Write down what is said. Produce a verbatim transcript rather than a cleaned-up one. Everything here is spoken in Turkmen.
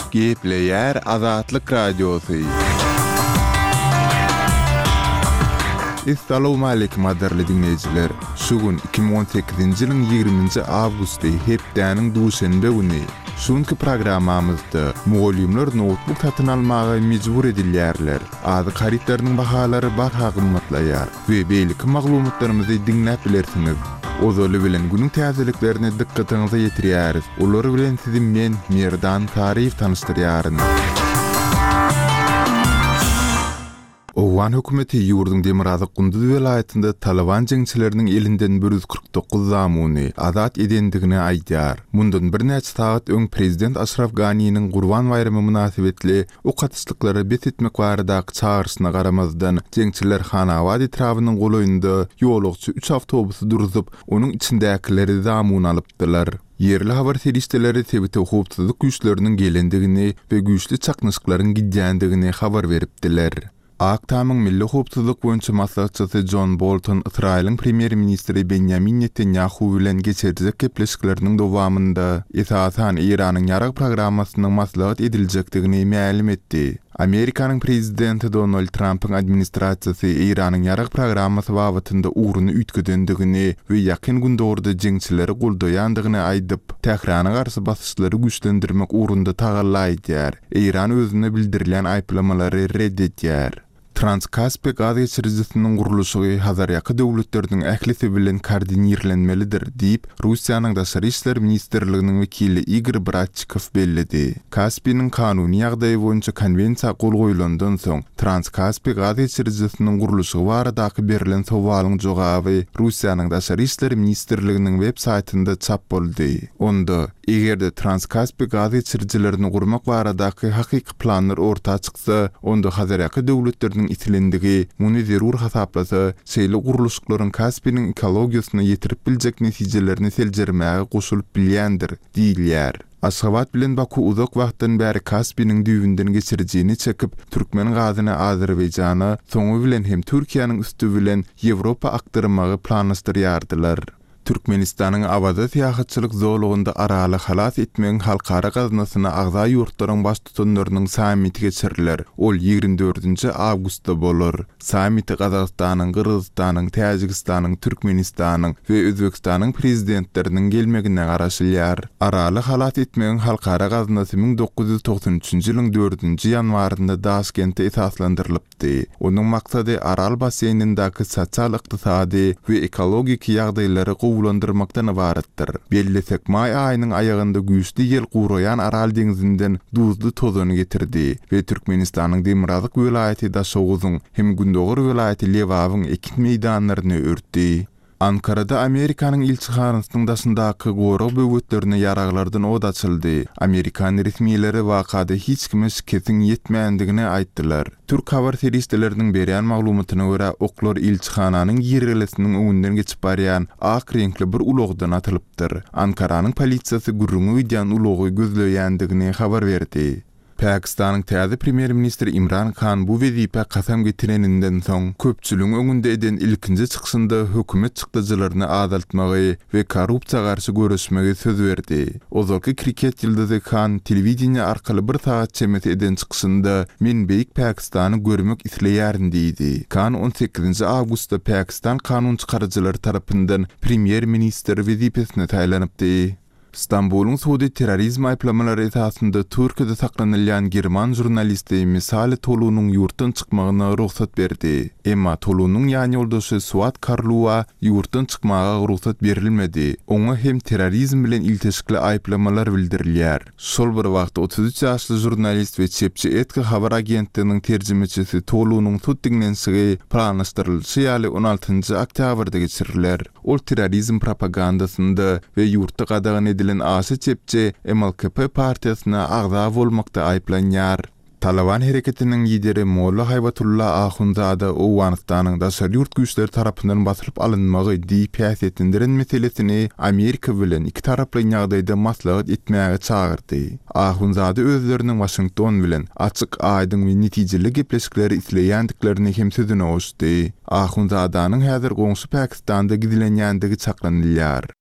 Gepleyer Azatlyk Radiosu. Assalamu alaykum adarly dinleyijiler. Şugun iki bin on sekizinji ýylyň ýigriminji awgusty hepdäniň duşanbe güni. Şunky programmamyzda mugallimler notebook satyn almagy mejbur edilýärler. Azy haritlarynyň bahalary baha gymmatlaýar we beýlik maglumatlarymyzy dinläp bilersiňiz. Ozoly bilen günüň täzeliklerini dikkatiňize ýetirýäris. Ular bilen sizi men Merdan Tarif tanıştyrýaryn. Owan hökümeti ýurdun Demirazyk Gündüz welaýatynda Taliban jeňçileriniň elinden bir yüz kırk dokuz zamuny azat edendigini aýdýar. Mundan bir näçe saat öň prezident Ashraf Ganiýanyň Gurban bayramy münasibetli o katyslyklary betitmek baradaky çağrışyna garamazdan jeňçiler Hanawat etrabynyň golaýynda ýolagçy üç awtobusy durdup, onuň içindäkileri zamuny alypdylar. Yerli habar serişdeleri tebite howpsuzlyk güýçleriniň gelendigini we güýçli çaknyşyklaryň gidýändigini habar beripdiler. Aktamyň milli howpsuzlyk boýunça maslahatçysy John Bolton Israýlyň premier ministri Benjamin Netanyahu bilen geçerjek gepleşikleriniň dowamynda esasan Iranyň ýarak programmasynyň maslahat ediljekdigini ma'lum etdi. Amerikanyň prezidenti Donald Trump'yň administrasiýasy Iranyň ýarak programmasy babatynda uğruny ütgedendigini we ýakyn günde orada jeňçileri goldaýandygyny aýdyp, Tehrana garşy basyşlary güýçlendirmek uğrunda tagallaýdýar. Iran özüne bildirilen aýplamalary reddetýär. Transkaspia gaz geçirjisiniň gurulşy hazar ýaky döwletleriniň ählisi bilen koordinirlenmelidir diýip Russiýanyň daşary işler ministrliginiň wekili Igor Bratchikov bellidi. Kaspiyanyň kanuny ýagdaýy boýunça konwensiýa gol goýulandan soň Transkaspia gaz geçirjisiniň gurulşy baradaky berilen sowalyň jogaby Russiýanyň daşary işler ministrliginiň web saýtynda çap boldy. Onda egerde Transkaspia gaz geçirjilerini gurmak baradaky hakyky planlar ortağa çyksa, onda hazar ýaky döwletleriniň itilendigi, muny zerur hasaplasa, şeýle guruluşlaryň Kaspiyanyň ekologiýasyna ýetirip biljek netijelerini seljermäge goşulyp bilýändir, diýilýär. Aşgabat bilen Baku uzak wagtdan bäri Kaspiyanyň düýbinden geçirjini çekip, Türkmen gazyny Azerbaýjana, soňu bilen hem Türkiýanyň üstü bilen Ýewropa aktarmagy planlaşdyrýardylar. Türkmenistanyň awada syýahatçylyk zolugynda araly halas etmegiň halkara gaznasyna agza ýurtlaryň baş tutanlarynyň sammiti geçiriler. Ol ýigrimbi dördünji awgustda bolar. Sammiti Gazagystanyň, Kyrgyzstanyň, Täjikistanyň, Türkmenistanyň we Özbekistanyň prezidentleriniň gelmegine garaşylýar. Araly halas etmegiň halkara gaznasy ming dokuz ýüz toksan üçinji ýylyň dördünji ýanwarynda Daşkentde esaslandyrylypdy. Onuň maksady Aral baseýnindaky sosial-ykdysady we ekologik ýagdaýlary gowlandyrmakdan ibaretdir. Bellesek may aýynyň aýagynda güýçli ýel guraýan Aral deňizinden duzly tozany getirdi we Türkmenistanyň Demirazyk welaýaty da şowuzyň hem Gündoğur welaýaty Lewawyň ekin meýdanlaryny örtdi. Ankara'da Amerikanyň ilçihanasynyň daşyndaky gora böwetlerine ýaraglardan od açyldy. Amerikan resmiýetleri wakada hiç kime kesin ýetmeýändigini aýtdylar. Türk habar serişdeleriniň berýän maglumatyna görä oklar ilçihananyň ýergelesiniň öňünden geçip barýan ak renkli bir ulogdan atylypdyr. Ankaranyň polisiýasy gurrungy widýan ulogy gözleýändigini habar berdi. Pakistanyň täze premier ministri Imran Khan bu wezipe kasam getireninden soň köpçüligiň öňünde eden ilkinji çykyşynda hökümet çykdyjylaryny azaltmagy we korrupsiýa garşy görüşmegi söz berdi. Ozalky kriket ýyldyzy Khan telewizioniýa arkaly bir saat çemet eden çykyşynda men beýik Pakistany görmek isleýärin diýdi. Khan on sekizinji awgustda Pakistan kanun çykarjylary tarapyndan premier minister wezipesine taýlanypdy. İstanbul'un Suudi terrorizm ayplamalary esasında Türkiýede saklanylýan German jurnalisti Misali Tolunyň ýurtdan çykmagyna ruhsat berdi. Emma Tolunyň ýany ýoldaşy Suat Karlua ýurtdan çykmaga ruhsat berilmedi. Oňa hem terrorizm bilen ilteşikli ayplamalar bildirilýär. Şol bir wagt otuz üç ýaşly jurnalist we çepçi etki habar agentliginiň terjimechisi Tolunyň tut diňlenşigi planlaşdyrylýy ýaly on altynji oktýabrda geçirilýär. Ol terrorizm propagandasynda we ýurtda gadagan edilen aşy çepçi M L K P partiýasyna agza bolmakda aýplanýar. Taliban hareketinin lideri Molla Haybatullah Ahundzada Owganystanyň daşary ýurt güýçleri tarapyndan basyryp alynmagy diýip häsiýetlendiren meselesini Amerika bilen iki taraply ýagdaýda maslahat etmäge çağırdy. Ahundzada özleriniň Washington bilen açyk, aýdyň we netijeli gepleşikleri isleýändiklerini hem sözüne oşdy. Ahundzadanyň häzir goňşy Pakistanda gidilenýändigi çaklanylýar.